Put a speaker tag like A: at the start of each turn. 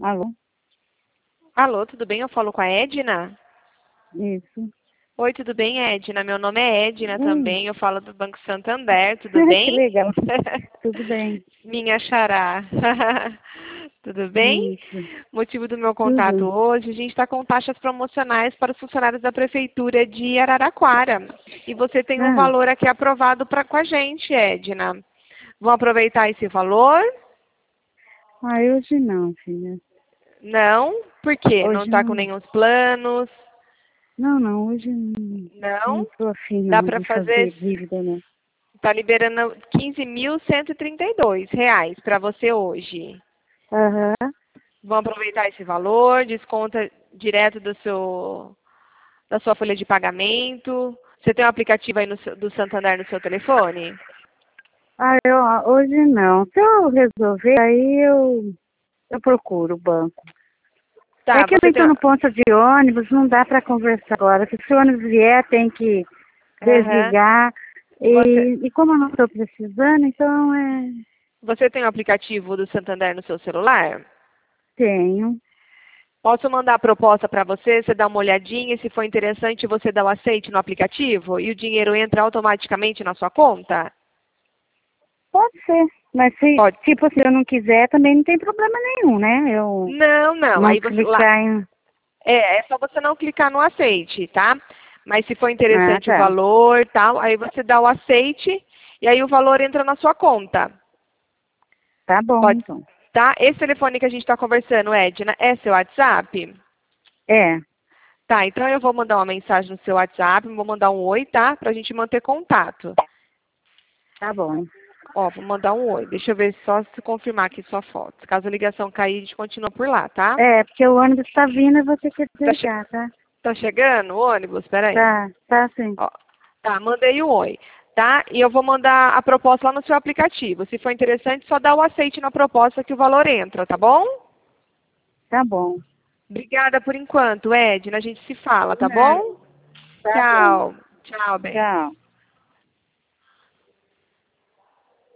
A: Alô?
B: Alô, tudo bem? Eu falo com a Edna?
A: Isso.
B: Oi, tudo bem, Edna? Meu nome é Edna
A: Hum.
B: também, eu falo do Banco Santander, tudo
A: Que
B: bem?
A: legal. Tudo bem.
B: Minha xará. Tudo bem?
A: Isso.
B: Motivo do meu contato
A: Tudo.
B: hoje, a gente está com taxas promocionais para os funcionários da Prefeitura de Araraquara. E você tem um
A: Ah,
B: valor aqui aprovado com a gente, Edna. Vão aproveitar esse valor?
A: hoje não, filha.
B: Não? Por quê? Não
A: Hoje
B: está com
A: não.
B: nenhum planos?
A: Não, hoje não
B: Não?
A: tô afim
B: Dá
A: não
B: para
A: de
B: fazer.
A: fazer dívida, não.
B: Está liberando R$ 15.132 para você hoje.
A: Aham.
B: Vão aproveitar esse valor, desconta direto da sua folha de pagamento. Você tem um aplicativo aí do Santander no seu telefone?
A: Hoje não. Se eu resolver, aí eu procuro o banco. É
B: Tá,
A: que eu
B: você
A: nem
B: tem.
A: tô no ponto de ônibus, não dá para conversar agora. Se o ônibus vier, tem que
B: Aham.
A: desligar.
B: Você,
A: E como eu não estou precisando, então
B: você tem um aplicativo do Santander no seu celular?
A: tenho.
B: Posso mandar a proposta para você, você dá uma olhadinha, e se for interessante, você dá o aceite no aplicativo e o dinheiro entra automaticamente na sua conta?
A: Pode ser. Mas se,
B: Pode.
A: tipo, se eu não quiser, também não tem problema nenhum, né? Eu
B: Não, não.
A: não
B: Aí você lá.
A: clicar em.
B: É só você não clicar no aceite, tá? Mas se for
A: Ah,
B: interessante o
A: tá.
B: valor, tal, aí você dá o aceite e aí o valor entra na sua conta.
A: Tá bom,
B: Pode,
A: então.
B: tá? Esse telefone que a gente está conversando, Edna, é seu WhatsApp?
A: É,
B: Tá, então eu vou mandar uma mensagem no seu WhatsApp, vou mandar um oi, tá? Pra gente manter contato.
A: tá bom.
B: Ó, vou mandar um oi. Deixa eu ver só se confirmar aqui sua foto. Caso a ligação cair, a gente continua por lá, tá?
A: É, porque o ônibus tá vindo e vou ter que
B: Tá,
A: desligar, tá?
B: tá chegando o ônibus? Peraí.
A: Tá sim.
B: Ó, tá, mandei o oi, tá? E eu vou mandar a proposta lá no seu aplicativo. Se for interessante, só dá o aceite na proposta que o valor entra, tá bom?
A: Tá bom.
B: Obrigada por enquanto, Edna. A gente se fala,
A: De
B: tá
A: nada.
B: bom?
A: Tá bom.
B: Tchau. Tchau, bem.
A: Tchau.